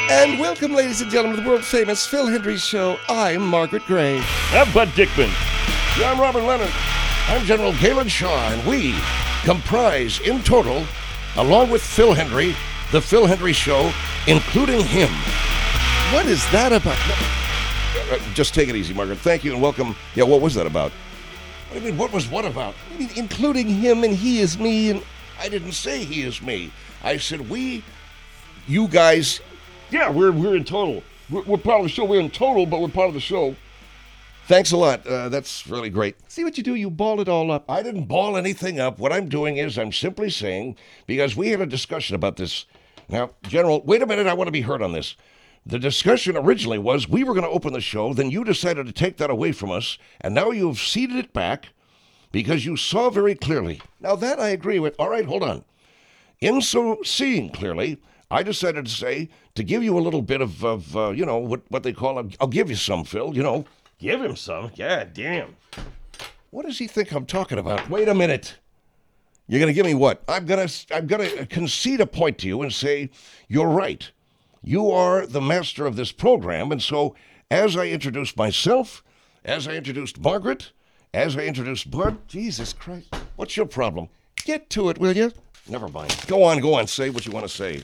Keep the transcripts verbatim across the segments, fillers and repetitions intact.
And welcome, ladies and gentlemen, to the world-famous Phil Hendry Show. I'm Margaret Gray. I'm Bud Dickman. Yeah, I'm Robert Leonard. I'm General Galen Shaw, and we comprise, in total, along with Phil Hendry, the Phil Hendry Show, including him. What is that about? Uh, just take it easy, Margaret. Thank you and welcome. Yeah, what was that about? What do you mean, what was what about? I mean, including him and he is me and... I didn't say he is me. I said we, you guys... Yeah, we're we're in total. We're, we're part of the show. We're in total, but we're part of the show. Thanks a lot. Uh, that's really great. See what you do? You ball it all up. I didn't ball anything up. What I'm doing is I'm simply saying, because we had a discussion about this. Now, General, wait a minute. I want to be heard on this. The discussion originally was we were going to open the show. Then you decided to take that away from us. And now you've ceded it back because you saw very clearly. Now, that I agree with. All right, hold on. In so seeing clearly, I decided to say, to give you a little bit of, of uh, you know, what, what they call, a, I'll give you some, Phil, you know. Give him some. Yeah, damn. What does he think I'm talking about? Wait a minute. You're going to give me what? I'm going to I'm going to concede a point to you and say, you're right. You are the master of this program. And so as I introduced myself, as I introduced Margaret, as I introduced Bud, Jesus Christ. what's your problem? Get to it, will you? Never mind. Go on, go on. Say what you want to say.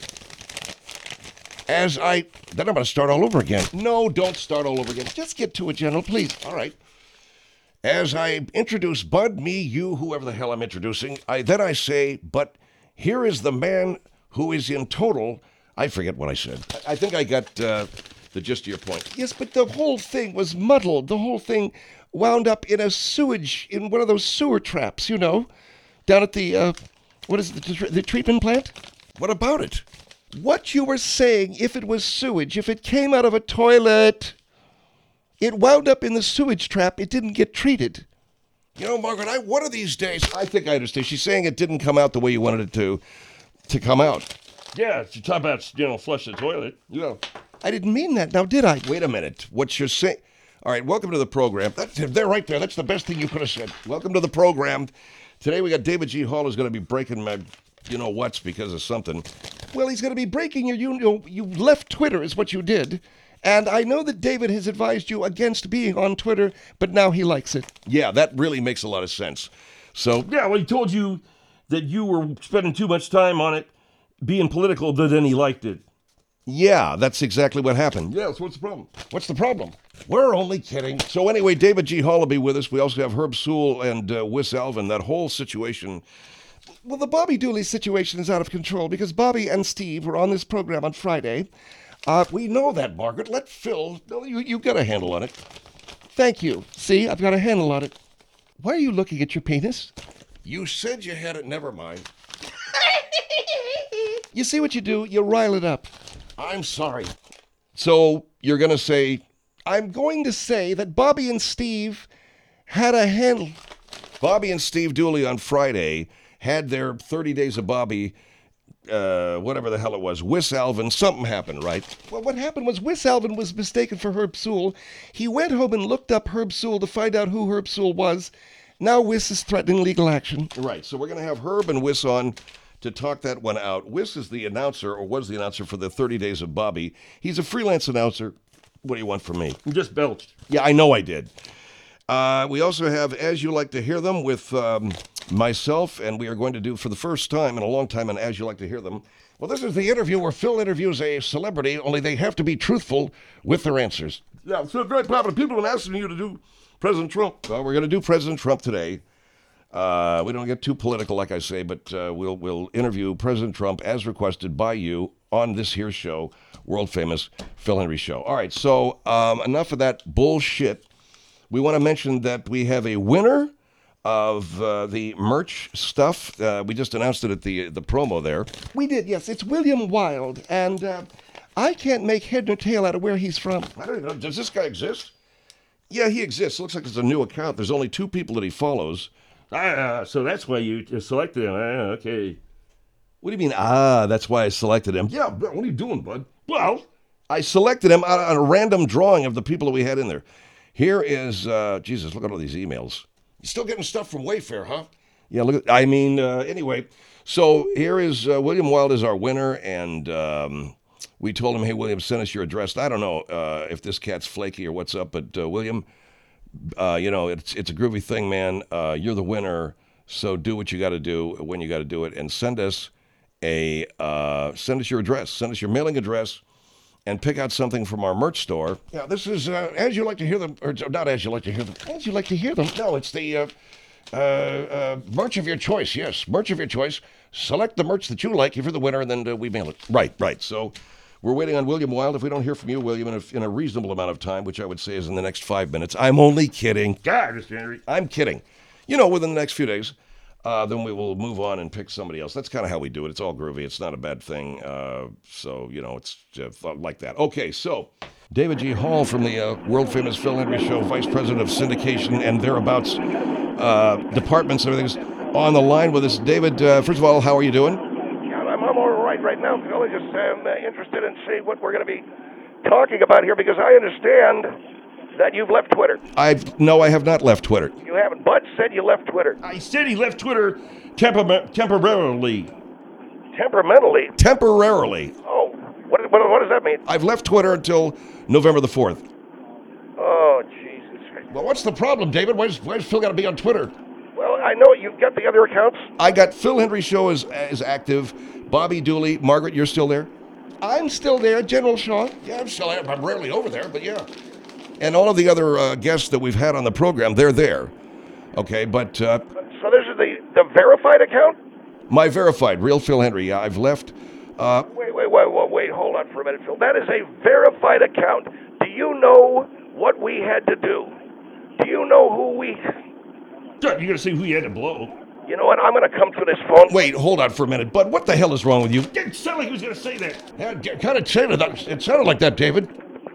As I... Then I'm going to start all over again. No, don't start all over again. Just get to it, General, please. All right. As I introduce Bud, me, you, whoever the hell I'm introducing, I then I say, but here is the man who is in total... I forget what I said. I, I think I got uh, the gist of your point. Yes, but the whole thing was muddled. The whole thing wound up in a sewage, in one of those sewer traps, you know, down at the, uh, what is it, the, the treatment plant? What about it? What you were saying, if it was sewage, if it came out of a toilet, it wound up in the sewage trap. It didn't get treated. You know, Margaret, I one of these days, I think I understand. She's saying it didn't come out the way you wanted it to, to come out. Yeah, you talk about, you know, flush the toilet. Yeah. I didn't mean that, now did I? Wait a minute. What you're saying... All right, welcome to the program. That's, they're right there. That's the best thing you could have said. Welcome to the program. Today we got David G. Hall who's going to be breaking my, you know what's because of something. Well, he's going to be breaking your, you know, you left Twitter is what you did. And I know that David has advised you against being on Twitter, but now he likes it. Yeah, that really makes a lot of sense. So, Yeah, well, he told you that you were spending too much time on it, being political, but then he liked it. yeah, that's exactly what happened. Yeah, so what's the problem? What's the problem? We're only kidding. So anyway, David G. Hall will be with us. We also have Herb Sewell and uh, Wes Alvin. That whole situation... Well, the Bobby Dooley situation is out of control because Bobby and Steve were on this program on Friday. Uh, we know that, Margaret. Let Phil... No, you, you've got a handle on it. Thank you. See, I've got a handle on it. Why are you looking at your penis? You said you had it. Never mind. You see what you do? You rile it up. I'm sorry. So you're going to say... I'm going to say that Bobby and Steve had a handle. Bobby and Steve Dooley on Friday had their thirty days of Bobby, uh, whatever the hell it was, Wes Alvin, something happened, right? Well, what happened was Wes Alvin was mistaken for Herb Sewell. He went home and looked up Herb Sewell to find out who Herb Sewell was. Now Wes is threatening legal action. Right, so we're going to have Herb and Wes on to talk that one out. Wes is the announcer, or was the announcer for the thirty days of Bobby. He's a freelance announcer. What do you want from me? You just belched. Yeah, I know I did. Uh, we also have As You Like to Hear Them with um, myself, and we are going to do for the first time in a long time an As You Like to Hear Them. Well, this is the interview where Phil interviews a celebrity, only they have to be truthful with their answers. Yeah, so very popular. People have been asking you to do President Trump. Well, we're going to do President Trump today. Uh, we don't get too political, like I say, but uh, we'll we'll interview President Trump as requested by you on this here show, world famous Phil Hendry Show. All right, so um, enough of that bullshit. We want to mention that we have a winner of uh, the merch stuff. Uh, we just announced it at the the promo there. We did, yes. It's William Wild, and uh, I can't make head nor tail out of where he's from. I don't know. Does this guy exist? Yeah, he exists. Looks like it's a new account. There's only two people that he follows. Ah, so that's why you selected him. Ah, okay. What do you mean, ah, that's why I selected him? Yeah, but what are you doing, bud? Well, I selected him on a random drawing of the people that we had in there. Here is, uh, Jesus, look at all these emails. You still getting stuff from Wayfair, huh? Yeah, look at, I mean, uh, anyway. So here is, uh, William Wild is our winner, and um, We told him, hey, William, send us your address. I don't know uh, if this cat's flaky or what's up, but uh, William, uh, you know, it's it's a groovy thing, man. Uh, you're the winner, so do what you got to do when you got to do it, and send us a uh, send us your address, send us your mailing address, and pick out something from our merch store. Yeah, this is uh, as you like to hear them, or not as you like to hear them, as you like to hear them. No, it's the uh, uh, uh, merch of your choice. Yes, merch of your choice. Select the merch that you like if you're the winner, and then uh, we mail it. Right, right. So we're waiting on William Wild. If we don't hear from you, William, in a, in a reasonable amount of time, which I would say is in the next five minutes, I'm only kidding. God, Mister Henry. I'm kidding. You know, within the next few days, uh, then we will move on and pick somebody else. That's kind of how we do it. It's all groovy. It's not a bad thing. Uh, so, you know, it's uh, like that. Okay, so David G. Hall from the uh, world-famous Phil Hendrie Show, Vice President of Syndication and thereabouts uh, departments and everything's on the line with us. David, uh, first of all, how are you doing? Yeah, I'm, I'm all right right now, Phil. I just am uh, interested in seeing what we're going to be talking about here because I understand that you've left Twitter. I've no, I have not left Twitter. You haven't. Bud said you left Twitter. I said he left Twitter temper- temporarily. Temperamentally? Temporarily. Oh, what, what, what does that mean? I've left Twitter until November the fourth. Oh, Jesus. Well, what's the problem, David? Why does, why does Phil got to be on Twitter? Well, I know you've got the other accounts. I got Phil Hendrie Show is, is active. Bobby Dooley. Margaret, you're still there? I'm still there. General Shaw. Yeah, I'm still there. I'm rarely over there, but yeah. And all of the other uh, guests that we've had on the program, they're there. Okay, but... Uh, so this is the, the verified account? My verified, Real Phil Hendrie. Yeah, I've left... Uh, wait, wait, wait, wait, wait, hold on for a minute, Phil. That is a verified account. Do you know what we had to do? Do you know who we... You're going to say who you had to blow. You know what? I'm going to come to this phone. Wait, hold on for a minute. Bud, what the hell is wrong with you? It sounded like he was going to say that. Yeah, it kind of sounded, it sounded like that, David.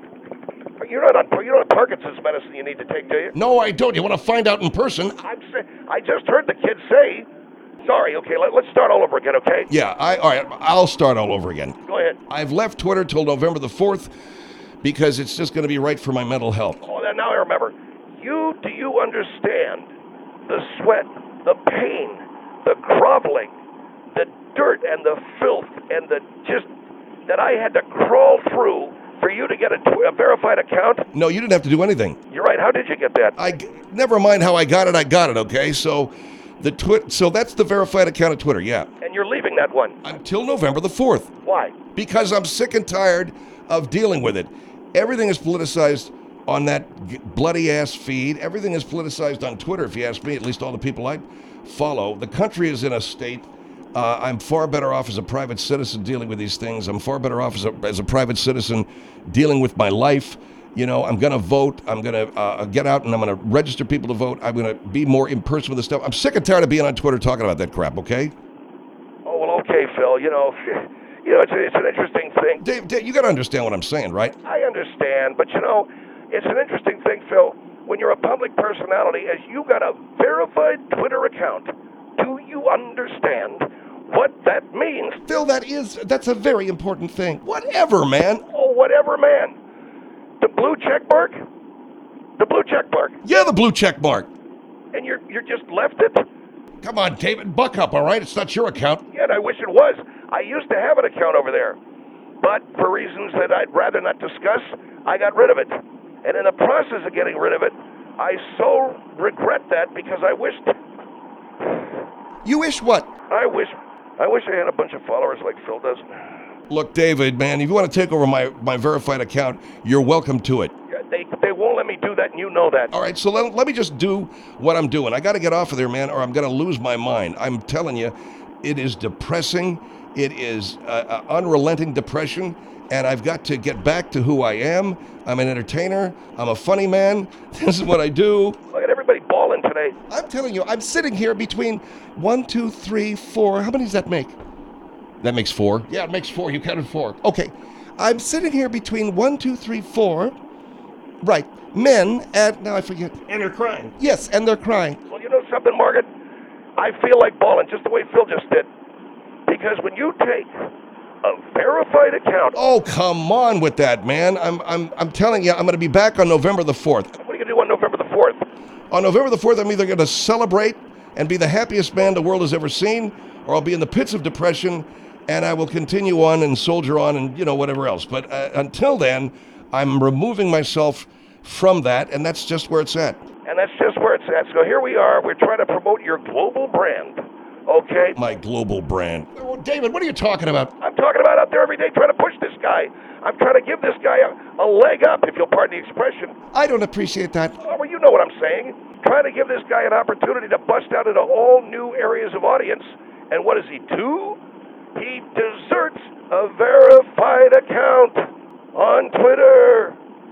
You're not on, you're not on Parkinson's medicine you need to take, do you? No, I don't. You want to find out in person? I'm say, I just heard the kid say... Sorry, okay, let, let's start all over again, okay? Yeah, I, all right, I'll start all over again. Go ahead. I've left Twitter till November the fourth because it's just going to be right for my mental health. Oh, now I remember. You, do you understand the sweat, the pain, the groveling, the dirt and the filth and the just that I had to crawl through for you to get a, tw- a verified account? No, you didn't have to do anything. You're right. How did you get that? I never mind how I got it. I got it. Okay, so the twit. So that's the verified account of Twitter. Yeah. And you're leaving that one until November the fourth. Why? Because I'm sick and tired of dealing with it. Everything is politicized on that bloody ass feed. Everything is politicized on Twitter. If you ask me, at least all the people I follow, the country is in a state. Uh, I'm far better off as a private citizen dealing with these things. I'm far better off as a, as a private citizen dealing with my life. You know, I'm going to vote. I'm going to uh, get out and I'm going to register people to vote. I'm going to be more in person with this stuff. I'm sick and tired of being on Twitter talking about that crap, okay? Oh, well, okay, Phil. You know, you know, it's, a, it's an interesting thing. Dave, Dave you got to understand what I'm saying, right? I understand, but, you know, it's an interesting thing, Phil. When you're a public personality, as you got a verified Twitter account, do you understand what that means? Phil, that is, that's a very important thing. Whatever, man. Oh, whatever, man. The blue check mark? The blue check mark. Yeah, the blue check mark. And you're you're just left it? Come on, David, buck up, all right? It's not your account. Yeah, and I wish it was. I used to have an account over there. But for reasons that I'd rather not discuss, I got rid of it. And in the process of getting rid of it, I so regret that because I wished... You wish what? I wish I wish I had a bunch of followers like Phil does. Look, David, man, if you want to take over my, my verified account, you're welcome to it. Yeah, they, they won't let me do that, and you know that. All right, so let, let me just do what I'm doing. I got to get off of there, man, or I'm going to lose my mind. I'm telling you, it is depressing. It is uh, uh, unrelenting depression, and I've got to get back to who I am. I'm an entertainer. I'm a funny man. This is what I do. Look at everybody balling today. I'm telling you, I'm sitting here between one, two, three, four. How many does that make? That makes four. Yeah, it makes four. You counted four. Okay. I'm sitting here between one, two, three, four. Right. Men and, now I forget. And they're crying. Yes, and they're crying. Well, you know something, Margaret? I feel like balling just the way Phil just did. Because when you take a verified account... Oh, come on with that, man. I'm I'm I'm telling you, I'm going to be back on November the fourth. What are you going to do on November the fourth? On November the fourth, I'm either going to celebrate and be the happiest man the world has ever seen, or I'll be in the pits of depression and I will continue on and soldier on and, you know, whatever else. But uh, until then, I'm removing myself from that, and that's just where it's at. And that's just where it's at. So here we are. We're trying to promote your global brand. Okay? My global brand. Oh, David, what are you talking about? I'm talking about out there every day trying to push this guy. I'm trying to give this guy a, a leg up, if you'll pardon the expression. I don't appreciate that. Oh, well, you know what I'm saying. Trying to give this guy an opportunity to bust out into all new areas of audience. And what does he do? He deserts a verified account on Twitter.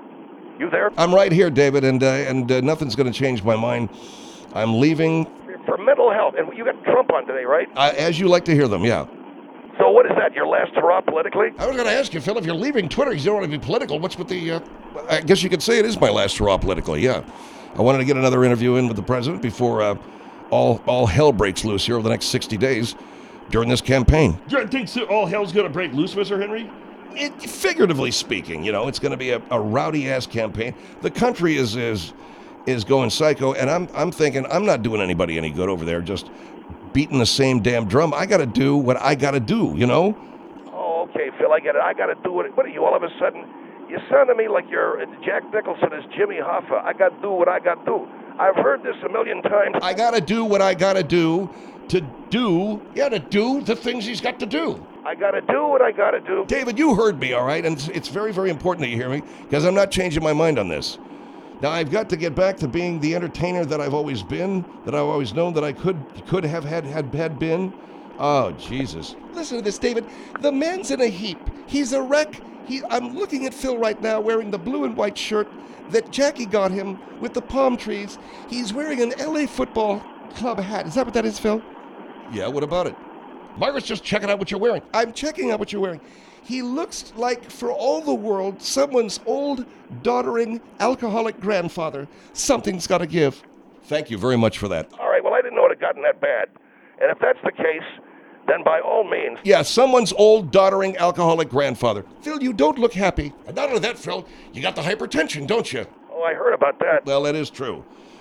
You there? I'm right here, David, and uh, and uh, nothing's going to change my mind. I'm leaving. For mental health. And you got Trump on today, right? Uh, as you like to hear them, yeah. So what is that, your last hurrah politically? I was going to ask you, Phil, if you're leaving Twitter, you don't want to be political. What's with the, uh, I guess you could say it is my last hurrah politically, yeah. I wanted to get another interview in with the president before uh, all all hell breaks loose here over the next sixty days during this campaign. Do you think so all hell's going to break loose, Mister Henry? It, figuratively speaking, you know, it's going to be a, a rowdy-ass campaign. The country is is is going psycho, and I'm I'm thinking I'm not doing anybody any good over there, just beating the same damn drum. I got to do what I got to do, you know? Oh, okay, Phil, I get it. I got to do it. What are you, all of a sudden? You sound to me like you're uh, Jack Nicholson as Jimmy Hoffa. I got to do what I got to do. I've heard this a million times. I got to do what I got to do to do, yeah, to do the things he's got to do. I got to do what I got to do. David, you heard me, all right? And it's, it's very, very important that you hear me, because I'm not changing my mind on this. Now, I've got to get back to being the entertainer that I've always been, that I've always known that I could could have had had, had been. Oh, Jesus. Listen to this, David. The man's in a heap. He's a wreck. He, I'm looking at Phil right now wearing the blue and white shirt that Jackie got him with the palm trees. He's wearing an L A Football Club hat. Is that what that is, Phil? Yeah, what about it? Margaret's just checking out what you're wearing. I'm checking out what you're wearing. He looks like, for all the world, someone's old, doddering, alcoholic grandfather. Something's got to give. Thank you very much for that. All right, well, I didn't know it had gotten that bad. And if that's the case, then by all means... Yeah, someone's old, doddering, alcoholic grandfather. Phil, you don't look happy. And not only that, Phil, you got the hypertension, don't you? Oh, I heard about that. Well, that is true.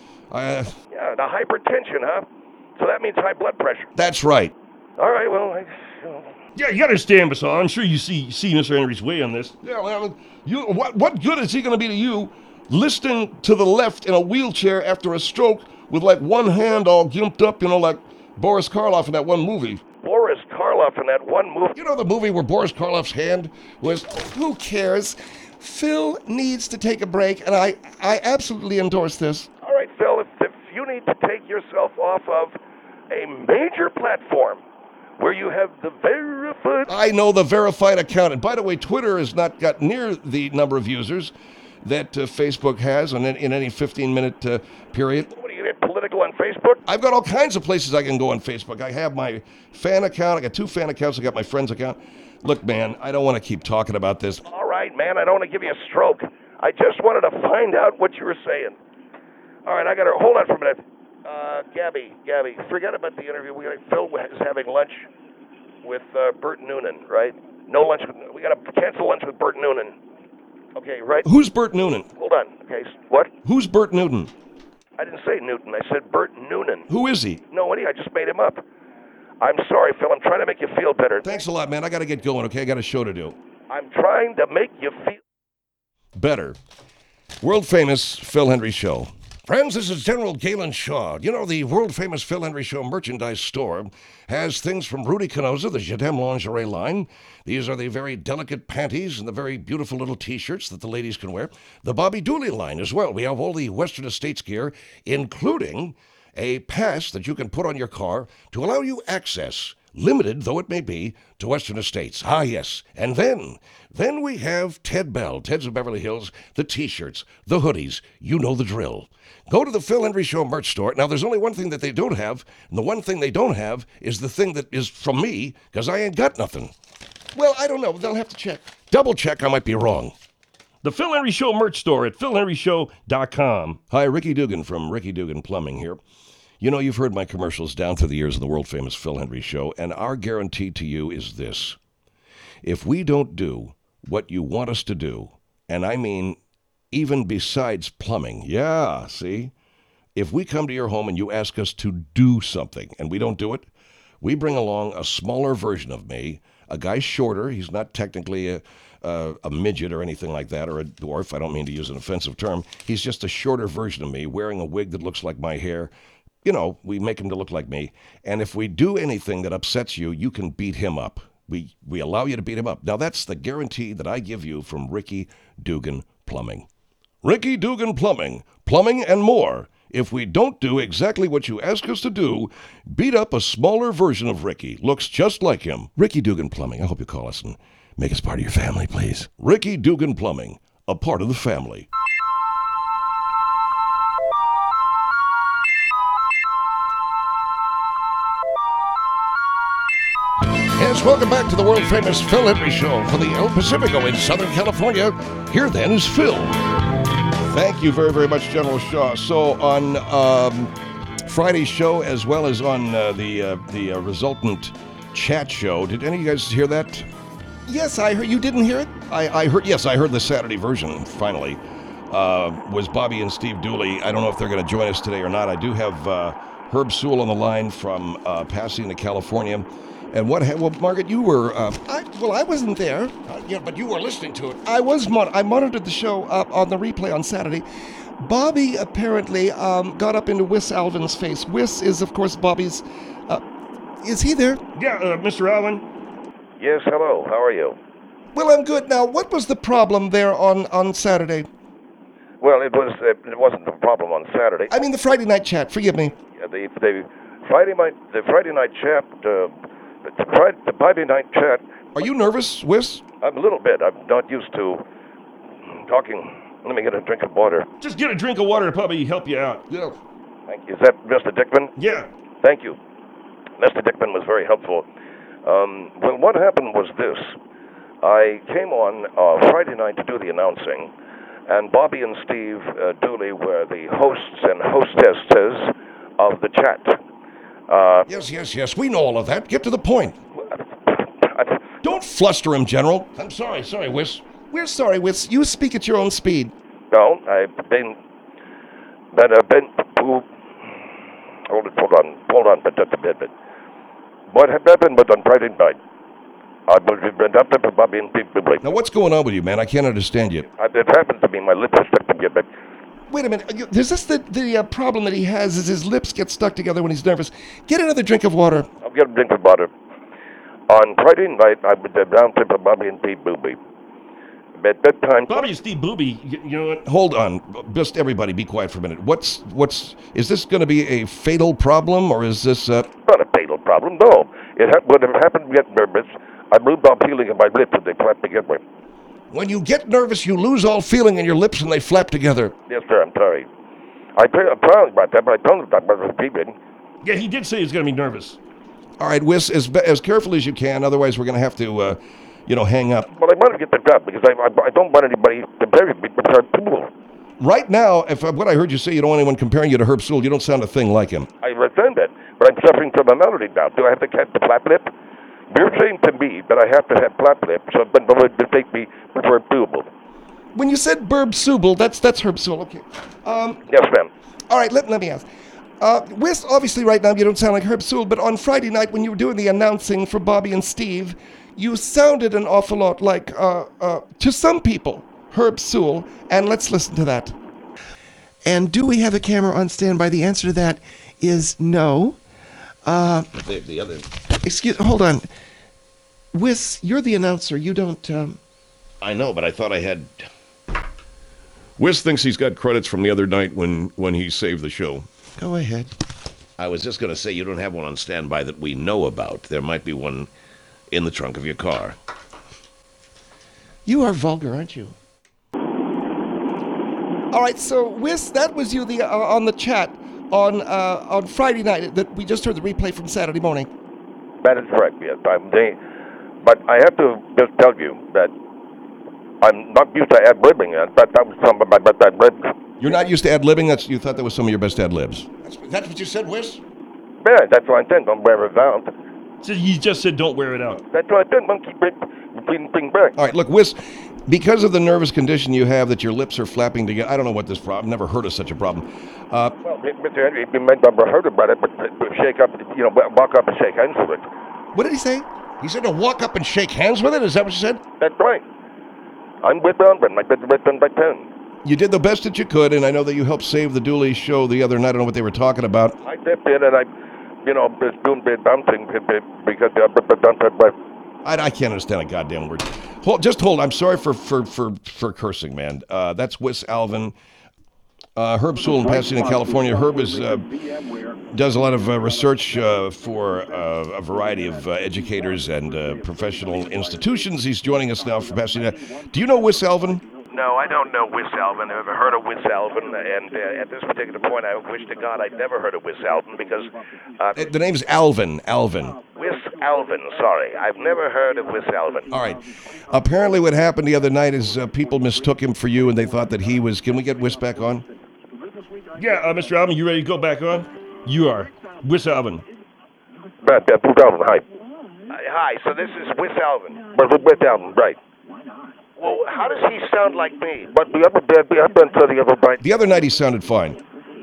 Uh, yeah, the hypertension, huh? So that means high blood pressure. That's right. All right, well, I... You know. Yeah, you understand, Basal. I'm sure you see see Mister Henry's way on this. Yeah, well, you, what, what good is he going to be to you listening to the left in a wheelchair after a stroke with, like, one hand all gimped up, you know, like Boris Karloff in that one movie? Boris Karloff in that one movie? You know the movie where Boris Karloff's hand was... Who cares? Phil needs to take a break, and I, I absolutely endorse this. All right, Phil, if, if you need to take yourself off of a major platform where you have the verified... I know the verified account. And by the way, Twitter has not got near the number of users that uh, Facebook has in, in any fifteen-minute uh, period. What, are you get political on Facebook? I've got all kinds of places I can go on Facebook. I have my fan account. I got two fan accounts. I got my friend's account. Look, man, I don't want to keep talking about this. All right, man, I don't want to give you a stroke. I just wanted to find out what you were saying. All right, I got to... Hold on for a minute. Uh, Gabby, Gabby, forget about the interview. We Phil is having lunch with uh, Bert Noonan, right? No lunch. With, we got to cancel lunch with Bert Noonan. Okay, right? Who's Bert Noonan? Hold on. Okay, what? Who's Bert Newton? I didn't say Newton. I said Bert Noonan. Who is he? No, what? I just made him up. I'm sorry, Phil. I'm trying to make you feel better. Thanks a lot, man. I got to get going, okay? I got a show to do. I'm trying to make you feel better. World famous Phil Henry Show. Friends, this is General Galen Shaw. You know, the world-famous Phil Henry Show merchandise store has things from Rudy Canosa, the Jadem lingerie line. These are the very delicate panties and the very beautiful little T-shirts that the ladies can wear. The Bobby Dooley line as well. We have all the Western Estates gear, including a pass that you can put on your car to allow you access, limited though it may be, to Western Estates. Ah, yes. And then, then we have Ted Bell, Ted's of Beverly Hills, the T-shirts, the hoodies. You know the drill. Go to the Phil Henry Show merch store. Now, there's only one thing that they don't have, and the one thing they don't have is the thing that is from me, because I ain't got nothing. Well, I don't know. They'll have to check. Double check. I might be wrong. The Phil Henry Show merch store at phil henry show dot com. Hi, Ricky Dugan from Ricky Dugan Plumbing here. You know, you've heard my commercials down through the years of the world-famous Phil Henry Show, and our guarantee to you is this. If we don't do what you want us to do, and I mean even besides plumbing, yeah, see? If we come to your home and you ask us to do something and we don't do it, we bring along a smaller version of me, a guy shorter. He's not technically a, a, a midget or anything like that, or a dwarf. I don't mean to use an offensive term. He's just a shorter version of me, wearing a wig that looks like my hair. You know, we make him to look like me. And if we do anything that upsets you, you can beat him up. We we allow you to beat him up. Now, that's the guarantee that I give you from Ricky Dugan Plumbing. Ricky Dugan Plumbing. Plumbing and more. If we don't do exactly what you ask us to do, beat up a smaller version of Ricky. Looks just like him. Ricky Dugan Plumbing. I hope you call us and make us part of your family, please. Ricky Dugan Plumbing. A part of the family. Yes, welcome back to the world-famous Phil Hendrie Show for the El Pacifico in Southern California. Here, then, is Phil. Thank you very, very much, General Shaw. So, on um, Friday's show, as well as on uh, the uh, the uh, resultant chat show, did any of you guys hear that? Yes, I heard. You didn't hear it? I, I heard. Yes, I heard the Saturday version, finally. Uh, was Bobby and Steve Dooley. I don't know if they're going to join us today or not. I do have uh, Herb Sewell on the line from uh, Pasadena, California. And what? Ha- well, Margaret, you were. Uh, I, well, I wasn't there. uh, yeah, but you were listening to it. I was. Mon- I monitored the show uh, on the replay on Saturday. Bobby apparently um, got up into Wis Alvin's face. Wis is, of course, Bobby's. Uh, is he there? Yeah, uh, Mister Allen. Yes, hello. How are you? Well, I'm good. Now, what was the problem there on, on Saturday? Well, it was it, it wasn't a problem on Saturday. I mean, the Friday night chat. Forgive me. Yeah, the the Friday night the Friday night chat uh, the Friday the Friday night chat. Are you nervous, Wis? I'm a little bit. I'm not used to talking. Let me get a drink of water. Just get a drink of water to probably help you out. Yeah. Thank you. Is that Mister Dickman? Yeah. Thank you. Mister Dickman was very helpful. Um, well, what happened was this. I came on uh, Friday night to do the announcing, and Bobby and Steve uh, Dooley were the hosts and hostesses of the chat. Uh, Yes, yes, yes. We know all of that. Get to the point. Don't fluster him, General. I'm sorry, sorry, Wis. We're sorry, Wis. You speak at your own speed. no, I've been, but I've been, hold it, hold on, hold on, but just a bit, but what happened was on Friday night, I was been up to Bobby and Steve Dooley. Now, what's going on with you, man? I can't understand you. Uh, It happened to me, my lips are stuck together. Wait a minute. Are you- Is this the, the uh, problem that he has is his lips get stuck together when he's nervous? Get another drink of water. I'll get a drink of water. On Friday night, I was down to Bobby and Steve Dooley. At bedtime, Bobby and Steve Booby, you, you know what? Hold on. Just everybody be quiet for a minute. What's, what's, is this going to be a fatal problem, or is this, uh, not a fatal problem, no. It ha- would have happened to get nervous. I moved on feeling in my lips and they flapped together. when you get nervous, you lose all feeling in your lips and they flap together? Yes, sir, I'm sorry. I tell I'm sorry about that, but I told him that about Stephen. Yeah, he did say he's going to be nervous. All right, Wis, as, as careful as you can, otherwise we're going to have to, uh, you know, hang up. Well, I want to get the job because I, I, I don't want anybody to bury me with Herb Sewell. Right now, if uh, what I heard you say, you don't want anyone comparing you to Herb Sewell, you don't sound a thing like him. I understand that, but I'm suffering from a malady now. Do I have to catch the flap lip? You're saying to me that I have to have flap lip, so then no one to take me with Herb Sewell. When you said Burb Subel, that's that's Herb Sewell. Okay. Um, Yes, ma'am. all right, let, let me ask. Uh, Wes, obviously right now you don't sound like Herb Sewell, but on Friday night when you were doing the announcing for Bobby and Steve, you sounded an awful lot like, uh, uh, to some people, Herb Sewell, and let's listen to that. And do we have a camera on standby? The answer to that is no. The, the other... Excuse, hold on. Wes, you're the announcer. You don't, um... I know, but I thought I had... Wis thinks he's got credits from the other night when, when he saved the show. Go ahead. I was just going to say you don't have one on standby that we know about. There might be one in the trunk of your car. You are vulgar, aren't you? All right, so Wes, that was you the uh, on the chat on uh, on Friday night. That we just heard the replay from Saturday morning. That is correct, yes. I'm the, but I have to just tell you that I'm not used to ad-libbing, uh, but that was some of my best ad-libs. You're not used to ad-libbing? That's, you thought that was some of your best ad-libs? That's, that's what you said, Wis? Yeah, that's what I said. Don't wear it out. So he just said don't wear it out. That's what I said. Don't keep it, bring, bring back. All right, look, Wis, because of the nervous condition you have that your lips are flapping together, I don't know what this problem, I've never heard of such a problem. Uh, Well, Mister Henry, you might not have heard about it, but but shake up, you know, walk up and shake hands with it. What did he say? He said to walk up and shake hands with it? Is that what you said? That's right. I'm with Alvin. I've been with them by ten. You did the best that you could, and I know that you helped save the Dooley show the other night. I don't know what they were talking about. I dipped in and I, you know, was doing bit bouncing because the I, I can't understand a goddamn word. Hold, just hold. I'm sorry for for for, for cursing, man. Uh, that's Wes Alvin. Uh, Herb Sewell in Pasadena, California. Herb is, uh, does a lot of uh, research uh, for uh, a variety of uh, educators and uh, professional institutions. He's joining us now from Pasadena. Do you know Wes Alvin? No, I don't know Wes Alvin. I've never heard of Wes Alvin, and uh, at this particular point, I wish to God I'd never heard of Wes Alvin because... Uh, the name's Alvin. Alvin. Wes Alvin, sorry. I've never heard of Wes Alvin. All right. Apparently what happened the other night is uh, people mistook him for you, and they thought that he was... Can we get Wes back on? Yeah, uh, Mister Alvin, you ready to go back on? You are. Wes Alvin. Right, uh, Wes Alvin, hi. Uh, hi, so this is Wes Alvin. Wes Alvin, right. Well, how does he sound like me? But the other bed, the other to the other night. The other night he sounded fine.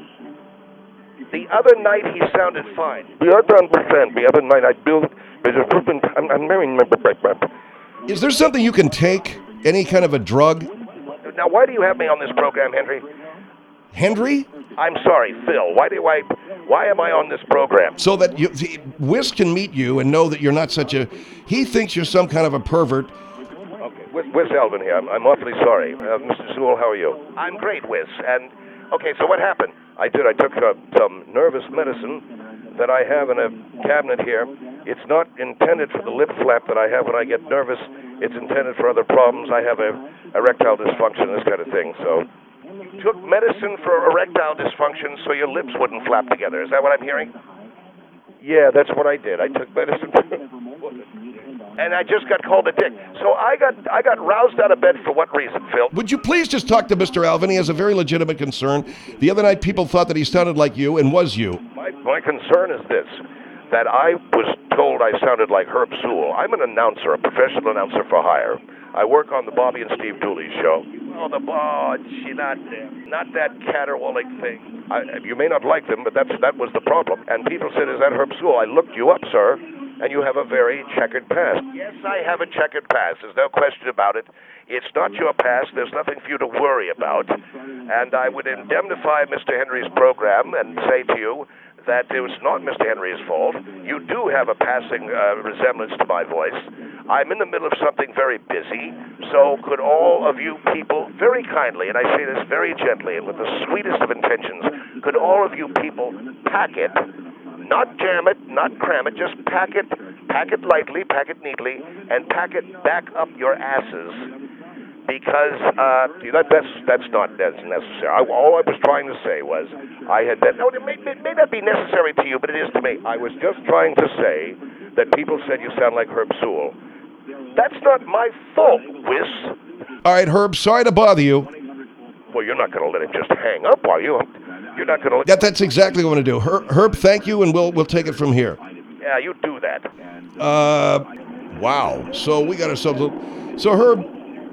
The other night he sounded fine. The other understand. The other night I built. I'm, I'm very remember. Is there something you can take? Any kind of a drug? Now, why do you have me on this program, Henry? Henry? I'm sorry, Phil. Why do I? Why am I on this program? So that you, Wes can meet you and know that you're not such a. He thinks you're some kind of a pervert. Wes, Wes Alvin here. I'm, I'm awfully sorry. Uh, Mister Sewell, how are you? I'm great, Wes. And, okay, so what happened? I did. I took uh, some nervous medicine that I have in a cabinet here. It's not intended for the lip flap that I have when I get nervous. It's intended for other problems. I have a erectile dysfunction, this kind of thing. So, took medicine for erectile dysfunction so your lips wouldn't flap together. Is that what I'm hearing? Yeah, that's what I did. I took medicine for... And I just got called a dick. So I got I got roused out of bed for what reason, Phil? Would you please just talk to Mister Alvin? He has a very legitimate concern. The other night people thought that he sounded like you and was you. My, my concern is this, that I was told I sounded like Herb Sewell. I'm an announcer, a professional announcer for hire. I work on the Bobby and Steve Dooley show. Oh, the oh, she not not that caterwauling thing. I, you may not like them, but that's that was the problem. And people said, "Is that Herb Sewell?" I looked you up, sir. And you have a very checkered past. Yes, I have a checkered past. There's no question about it. It's not your past. There's nothing for you to worry about. And I would indemnify Mister Henry's program and say to you that it was not Mister Henry's fault. You do have a passing uh, resemblance to my voice. I'm in the middle of something very busy, so could all of you people, very kindly, and I say this very gently and with the sweetest of intentions, could all of you people pack it, not jam it, not cram it, just pack it, pack it lightly, pack it neatly, and pack it back up your asses. Because uh, that, that's that's not that's necessary. I, all I was trying to say was I had that. No, it may, it may not be necessary to you, but it is to me. I was just trying to say that people said you sound like Herb Sewell. That's not my fault, Wes. All right, Herb. Sorry to bother you. Well, you're not going to let it just hang up, are you? You're not going to. Let... That, that's exactly what I'm going to do. Herb, Herb, thank you, and we'll we'll take it from here. Yeah, you do that. Uh, wow. So we got ourselves. A, so Herb.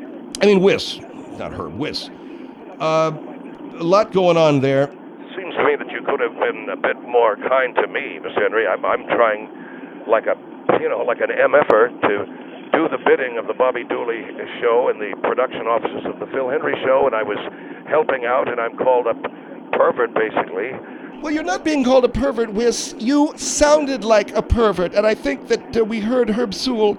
I mean, Wes, not Herb, Wes. Uh, a lot going on there. Seems to me that you could have been a bit more kind to me, Mister Henry. I'm, I'm trying, like a, you know, like an M F-er to do the bidding of the Bobby Dooley show and the production offices of the Phil Henry show, and I was helping out, and I'm called a pervert, basically. Well, you're not being called a pervert, Wes. You sounded like a pervert, and I think that uh, we heard Herb Sewell,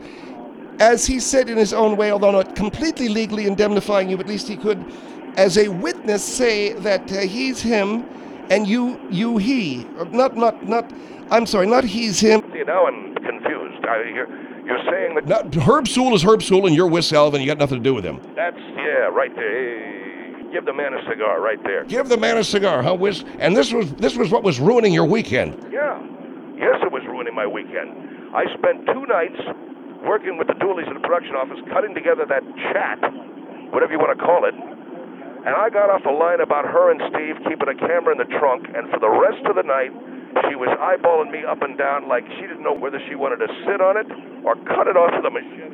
as he said in his own way, although not completely legally indemnifying you, at least he could, as a witness, say that uh, he's him and you you he. Not, not, not, I'm sorry, not he's him. See, now I'm confused. I, you're, you're saying that... Not, Herb Sewell is Herb Sewell and you're Wes Alvin. You got nothing to do with him. That's, yeah, right there. Hey, give the man a cigar right there. Give the man a cigar, huh, Wes? And this was this was what was ruining your weekend. Yeah. Yes, it was ruining my weekend. I spent two nights working with the Dooleys in the production office, cutting together that chat, whatever you want to call it, and I got off a line about her and Steve keeping a camera in the trunk, and for the rest of the night, she was eyeballing me up and down like she didn't know whether she wanted to sit on it or cut it off with a machete.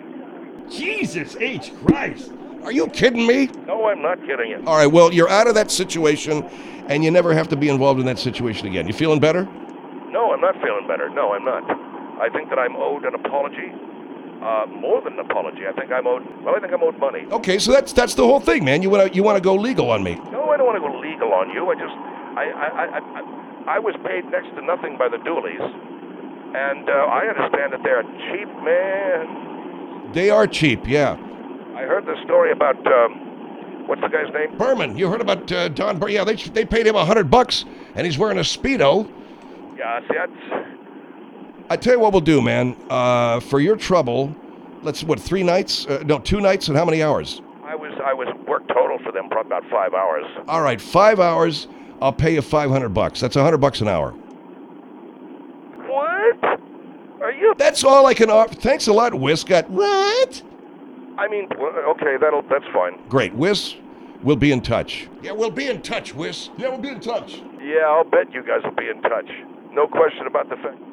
Jesus H. Christ. Are you kidding me? No, I'm not kidding you. All right, well, you're out of that situation, and you never have to be involved in that situation again. You feeling better? No, I'm not feeling better. No, I'm not. I think that I'm owed an apology Uh, more than an apology. I think I'm owed. Well, I think I'm owed money. Okay, so that's that's the whole thing, man. You wanna you wanna go legal on me? No, I don't want to go legal on you. I just, I, I, I, I, I was paid next to nothing by the Dooleys, and uh, I understand that they're cheap, man. They are cheap, yeah. I heard the story about um, what's the guy's name? Berman, you heard about uh, Don Berman? Yeah, they they paid him a hundred bucks, and he's wearing a Speedo. Yeah, see, that's. I tell you what we'll do, man. Uh, for your trouble, let's what three nights? Uh, no, two nights, and how many hours? I was, I was work total for them, probably about five hours. All right, five hours. I'll pay you five hundred bucks. That's a hundred bucks an hour. What? Are you? That's all I can offer. Thanks a lot, Whis. Got what? I mean, okay, that'll, that's fine. Great, Whis. We'll be in touch. Yeah, we'll be in touch, Whis. Yeah, we'll be in touch. Yeah, I'll bet you guys will be in touch. No question about the fact.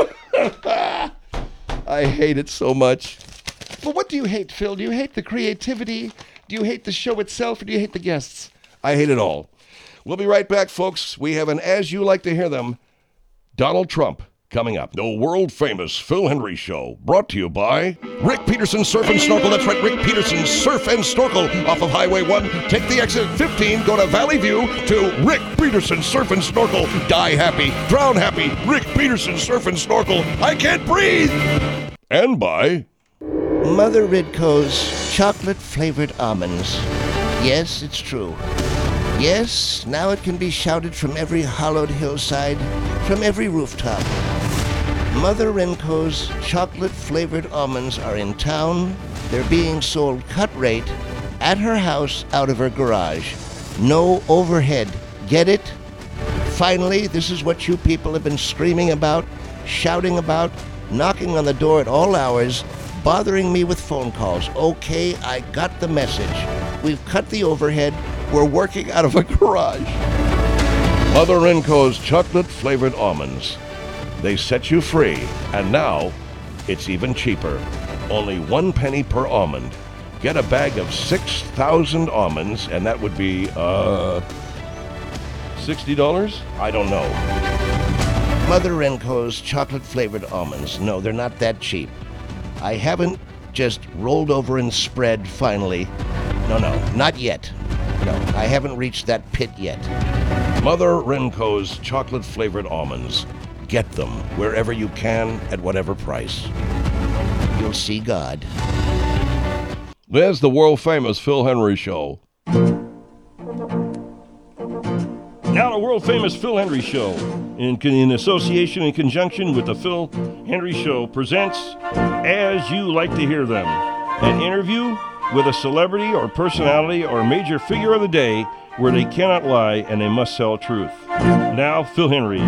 I hate it so much. But what do you hate, Phil? Do you hate the creativity? Do you hate the show itself, or do you hate the guests? I hate it all. We'll be right back, folks. We have an As You Like to Hear Them, Donald Trump, coming up. The world-famous Phil Henry Show, brought to you by Rick Peterson Surf and Snorkel. That's right, Rick Peterson Surf and Snorkel off of Highway one. Take the exit fifteen, go to Valley View to Rick Peterson Surf and Snorkel. Die happy, drown happy, Rick Peterson Surf and Snorkel. I can't breathe! And by Mother Ridco's chocolate-flavored almonds. Yes, it's true. Yes, now it can be shouted from every hollowed hillside, from every rooftop. Mother Renko's chocolate-flavored almonds are in town. They're being sold cut rate at her house out of her garage. No overhead. Get it? Finally, this is what you people have been screaming about, shouting about, knocking on the door at all hours, bothering me with phone calls. Okay, I got the message. We've cut the overhead. We're working out of a garage. Mother Renko's chocolate-flavored almonds. They set you free, and now it's even cheaper. Only one penny per almond. Get a bag of six thousand almonds, and that would be, uh, sixty dollars? I don't know. Mother Renko's chocolate-flavored almonds. No, they're not that cheap. I haven't just rolled over and spread finally. No, no, not yet. No, I haven't reached that pit yet. Mother Renko's chocolate-flavored almonds. Get them wherever you can at whatever price. You'll see God. There's the world-famous Phil Henry Show. Now the world-famous Phil Henry Show, in, in association and conjunction with the Phil Henry Show, presents As You Like to Hear Them, an interview with a celebrity or personality or major figure of the day where they cannot lie and they must tell truth. Now, Phil Henry.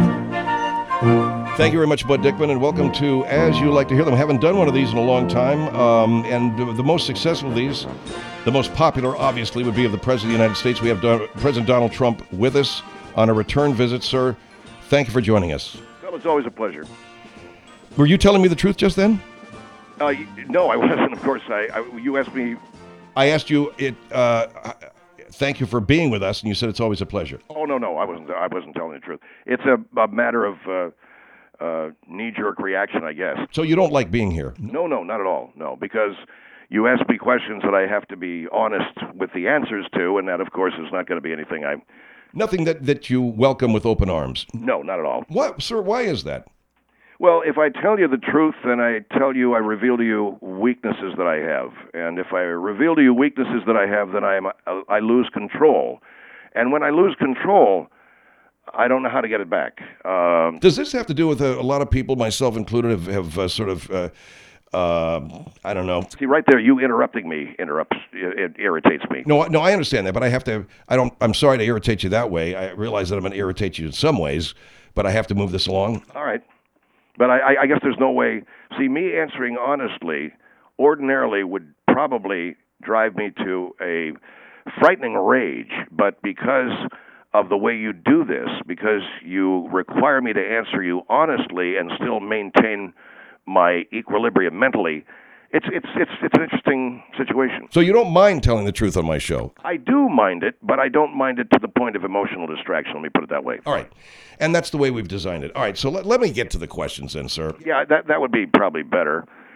Thank you very much, Bud Dickman, and welcome to As You Like to Hear Them. I haven't done one of these in a long time, um, and the most successful of these, the most popular, obviously, would be of the President of the United States. We have Don- President Donald Trump with us on a return visit, sir. Thank you for joining us. Well, it's always a pleasure. Were you telling me the truth just then? Uh, you, no, I wasn't. Of course, I, I. You asked me. I asked you it. Uh, thank you for being with us, and you said it's always a pleasure. Oh no, no, I wasn't. I wasn't telling the truth. It's a, a matter of uh, uh, knee-jerk reaction, I guess. So you don't like being here? No, no, not at all. No, because you ask me questions that I have to be honest with the answers to, and that, of course, is not going to be anything I. Nothing that, that you welcome with open arms. No, not at all. What, sir? Why is that? Well, if I tell you the truth, then I tell you, I reveal to you weaknesses that I have. And if I reveal to you weaknesses that I have, then I am I lose control. And when I lose control, I don't know how to get it back. Um, Does this have to do with a, a lot of people, myself included, have, have uh, sort of, uh, uh, I don't know. see, right there, you interrupting me interrupts, it, it irritates me. No, no, I understand that, but I have to, I don't, I'm sorry to irritate you that way. I realize that I'm going to irritate you in some ways, but I have to move this along. All right. But I, I guess there's no way. See, me answering honestly ordinarily would probably drive me to a frightening rage. But because of the way you do this, because you require me to answer you honestly and still maintain my equilibrium mentally, it's it's it's it's an interesting situation. So you don't mind telling the truth on my show? I do mind it, but I don't mind it to the point of emotional distraction. Let me put it that way. All right. And that's the way we've designed it. All right, so let, let me get to the questions then, sir. Yeah, that that would be probably better.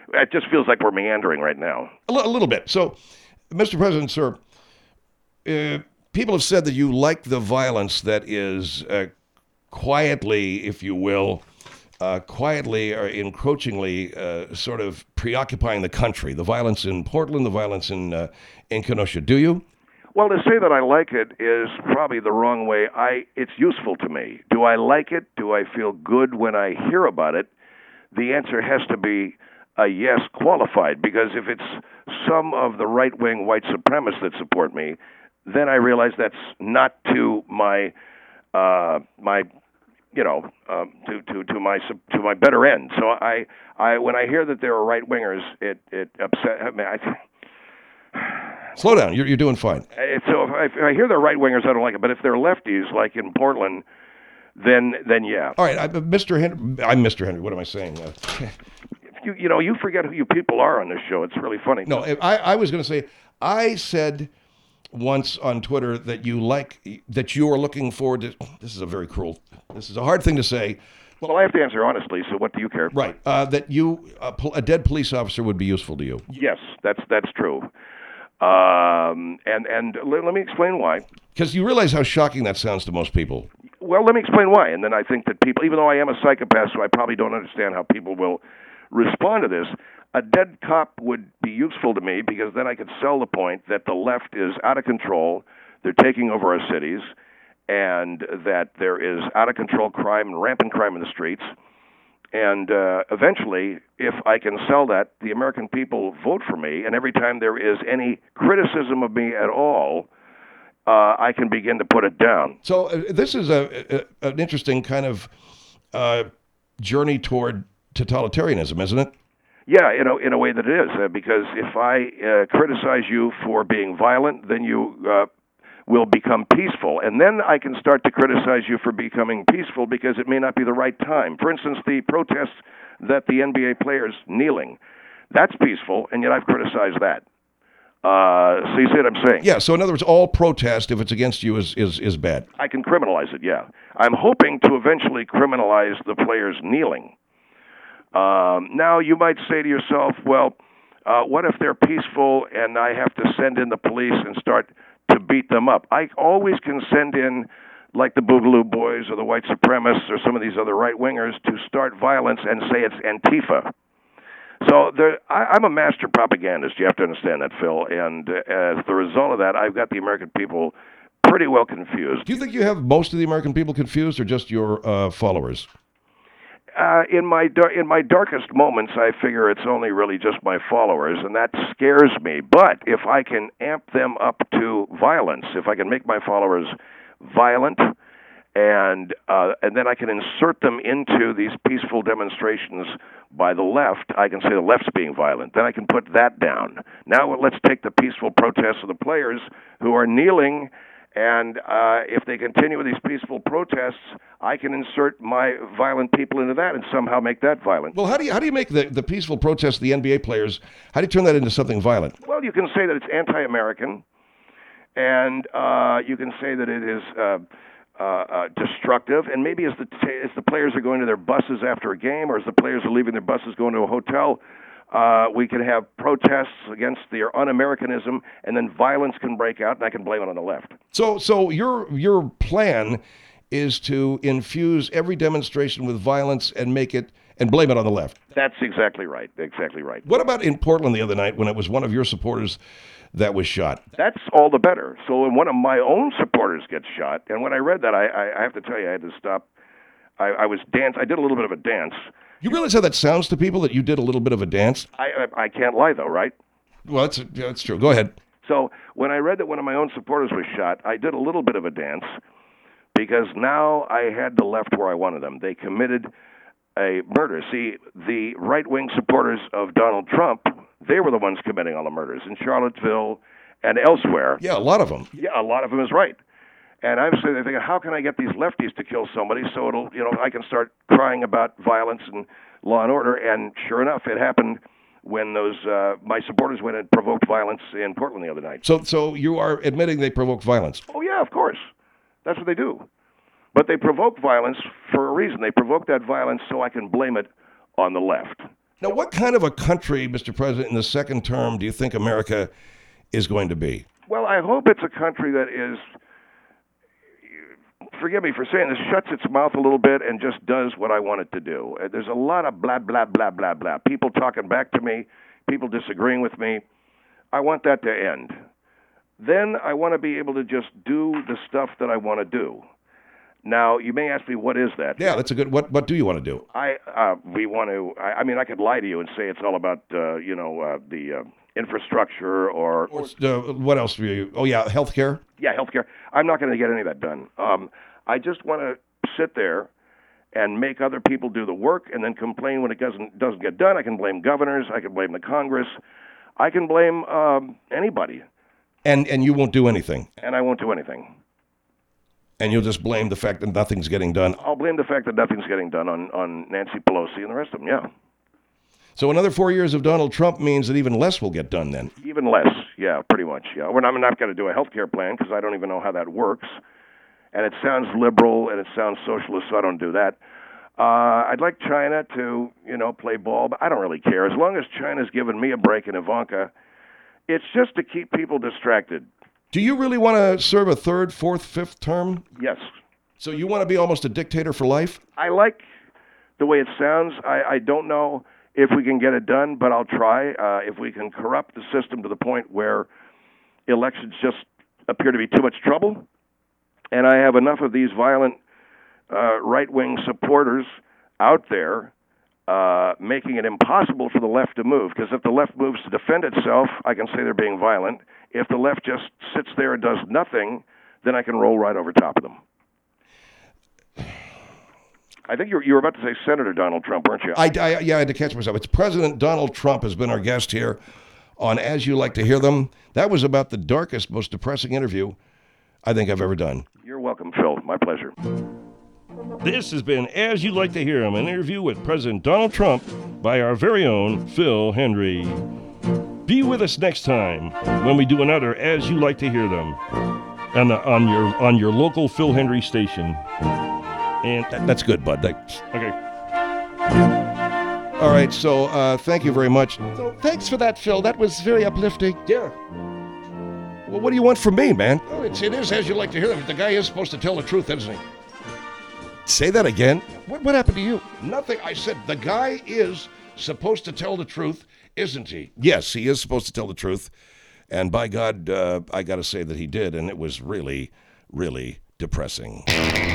it just feels like we're meandering right now. A, li- a little bit. So, Mister President, sir, uh, people have said that you like the violence that is uh, quietly, if you will, uh, quietly or encroachingly uh, sort of preoccupying the country. The violence in Portland, the violence in uh, in Kenosha. Do you? Well, to say that I like it is probably the wrong way. I it's useful to me. Do I like it? Do I feel good when I hear about it? The answer has to be a yes, qualified, because if it's some of the right-wing white supremacists that support me, then I realize that's not to my uh, my you know um, to, to, to my to my better end. So I I when I hear that there are right-wingers, it it upset. I mean, I, Slow down. You're, you're doing fine. It's, so if I, if I hear they're right wingers, I don't like it. But if they're lefties, like in Portland, then then yeah. All right, I, Mister Henry. I'm Mister Henry. What am I saying? Uh, You you know you forget who you people are on this show. It's really funny. no, I, I was going to say. I said once on Twitter that you like that you are looking forward to. This is a very cruel. This is a hard thing to say. Well, I have to answer honestly. So what do you care? Right. Uh, that you a, pol- a dead police officer would be useful to you. Yes, that's that's true. Um, and and let, let me explain why. Because you realize how shocking that sounds to most people. Well, let me explain why, and then I think that people, even though I am a psychopath, so I probably don't understand how people will respond to this. A dead cop would be useful to me because then I could sell the point that the left is out of control, they're taking over our cities, and that there is out of control crime and rampant crime in the streets. And uh, eventually, if I can sell that, the American people vote for me, and every time there is any criticism of me at all, uh, I can begin to put it down. So uh, this is a, a an interesting kind of uh, journey toward totalitarianism, isn't it? Yeah, in a, in a way that it is, uh, because if I uh, criticize you for being violent, then you uh, will become peaceful. And then I can start to criticize you for becoming peaceful because it may not be the right time. For instance, the protests that the N B A players kneeling, that's peaceful, and yet I've criticized that. Uh, so you see what I'm saying? Yeah, so in other words, all protest, if it's against you, is, is, is bad. I can criminalize it, yeah. I'm hoping to eventually criminalize the players kneeling. Um, now, you might say to yourself, well, uh, what if they're peaceful and I have to send in the police and start to beat them up? I always can send in, like the Boogaloo Boys or the white supremacists or some of these other right-wingers, to start violence and say it's Antifa. So there, I, I'm a master propagandist. You have to understand that, Phil. And uh, as the result of that, I've got the American people pretty well confused. Do you think you have most of the American people confused or just your uh, followers? Uh, in my dar- in my darkest moments, I figure it's only really just my followers, and that scares me. But if I can amp them up to violence, if I can make my followers violent, and uh, and then I can insert them into these peaceful demonstrations by the left, I can say the left's being violent. Then I can put that down. Now let's take the peaceful protests of the players who are kneeling. And uh, if they continue with these peaceful protests, I can insert my violent people into that and somehow make that violent. Well, how do you how do you make the, the peaceful protests of the N B A players, how do you turn that into something violent? Well, you can say that it's anti-American, and uh, you can say that it is uh, uh, uh, destructive, and maybe as the, t- as the players are going to their buses after a game, or as the players are leaving their buses going to a hotel, Uh, we can have protests against their un-Americanism, and then violence can break out, and I can blame it on the left. So, so your your plan is to infuse every demonstration with violence and make it and blame it on the left. That's exactly right. Exactly right. What about in Portland the other night when it was one of your supporters that was shot? That's all the better. So when one of my own supporters gets shot, and when I read that, I, I, I have to tell you, I had to stop. I, I was dance. I did a little bit of a dance. You realize how that sounds to people that you did a little bit of a dance? I I, I can't lie though, right? Well, that's yeah, that's true. Go ahead. So when I read that one of my own supporters was shot, I did a little bit of a dance because now I had the left where I wanted them. They committed a murder. See, the right-wing supporters of Donald Trump, they were the ones committing all the murders in Charlottesville and elsewhere. Yeah, a lot of them. Yeah, a lot of them is right. And I'm sitting there thinking, how can I get these lefties to kill somebody so it'll, you know, I can start crying about violence and law and order. And sure enough, it happened when those uh, my supporters went and provoked violence in Portland the other night. So, so you are admitting they provoked violence? Oh yeah, of course, that's what they do. But they provoke violence for a reason. They provoke that violence so I can blame it on the left. Now, what kind of a country, Mister President, in the second term do you think America is going to be? Well, I hope it's a country that is, forgive me for saying this, shuts its mouth a little bit and just does what I want it to do. Uh, There's a lot of blah, blah, blah, blah, blah. People talking back to me, people disagreeing with me. I want that to end. Then I want to be able to just do the stuff that I want to do. Now, you may ask me, what is that? Yeah, that's a good. What What do you want to do? I uh, we want to. I, I mean, I could lie to you and say it's all about uh, you know uh, the uh, infrastructure or, Or, uh, what else do you? Oh yeah, healthcare. yeah, healthcare. I'm not going to get any of that done. Um, I just want to sit there and make other people do the work, and then complain when it doesn't doesn't get done. I can blame governors. I can blame the Congress. I can blame um, anybody, And and you won't do anything. and I won't do anything. And you'll just blame the fact that nothing's getting done. I'll blame the fact that nothing's getting done on on Nancy Pelosi and the rest of them. Yeah. So another four years of Donald Trump means that even less will get done then. Even less, yeah, pretty much. Yeah, We're not, I'm not going to do a health care plan because I don't even know how that works, and it sounds liberal and it sounds socialist, so I don't do that. Uh, I'd like China to, you know, play ball, but I don't really care as long as China's giving me a break and Ivanka. It's just to keep people distracted. Do you really want to serve a third, fourth, fifth term? Yes, So you want to be almost a dictator for life? I like the way it sounds. I, I don't know if we can get it done, but I'll try. Uh, if we can corrupt the system to the point where elections just appear to be too much trouble, and I have enough of these violent uh, right-wing supporters out there uh, making it impossible for the left to move. Because if the left moves to defend itself, I can say they're being violent. If the left just sits there and does nothing, then I can roll right over top of them. I think you were, you were about to say Senator Donald Trump, weren't you? I, I, yeah, I had to catch myself. It's President Donald Trump has been our guest here on As You Like to Hear Them. That was about the darkest, most depressing interview I think I've ever done. You're welcome, Phil. My pleasure. This has been As You Like to Hear Them, an interview with President Donald Trump by our very own Phil Hendry. Be with us next time when we do another As You Like to Hear Them on, the, on your on your local Phil Hendry station. And That, that's good, bud. That- okay. all right, so uh, thank you very much. So thanks for that, Phil. That was very uplifting. Yeah. Well, what do you want from me, man? Oh, it's, it is As You Like to Hear Them. The guy is supposed to tell the truth, isn't he? Say that again. What, what happened to you? Nothing. I said the guy is supposed to tell the truth, isn't he? Yes, he is supposed to tell the truth. And by God, uh, I got to say that he did, and it was really, really depressing.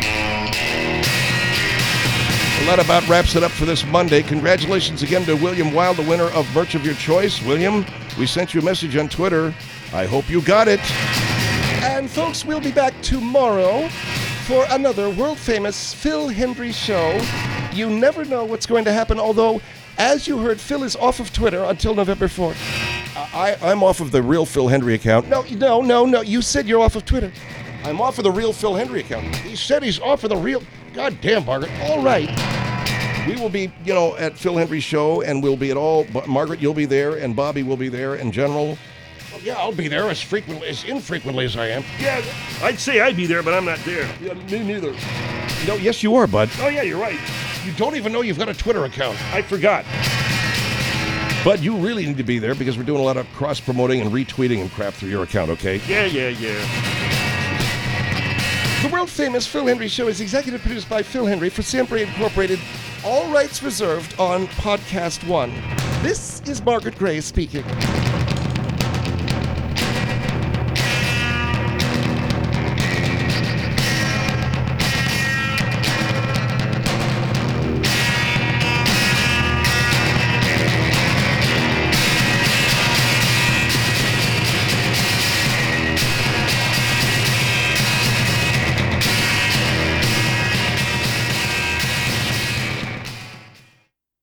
Well, that about wraps it up for this Monday. Congratulations again to William Wild, the winner of Merch of Your Choice. William, we sent you a message on Twitter. I hope you got it. And folks, we'll be back tomorrow for another world-famous Phil Hendry show. You never know what's going to happen, although, as you heard, Phil is off of Twitter until November fourth. I, I'm off of the real Phil Hendry account. No, no, no, no. You said you're off of Twitter. I'm off of the real Phil Hendry account. He said he's off of the real. God damn, Margaret. All right. We will be, you know, at Phil Hendry's show, and we'll be at all. But Margaret, you'll be there, and Bobby will be there, and General. Well, yeah, I'll be there as frequently, as infrequently as I am. Yeah, I'd say I'd be there, but I'm not there. Yeah, me neither. No, yes, you are, bud. Oh, yeah, you're right. You don't even know you've got a Twitter account. I forgot. But you really need to be there because we're doing a lot of cross-promoting and retweeting and crap through your account, okay? Yeah, yeah, yeah. The world-famous Phil Hendry Show is executive produced by Phil Hendry for Sampray Incorporated. All rights reserved on Podcast One. This is Margaret Gray speaking.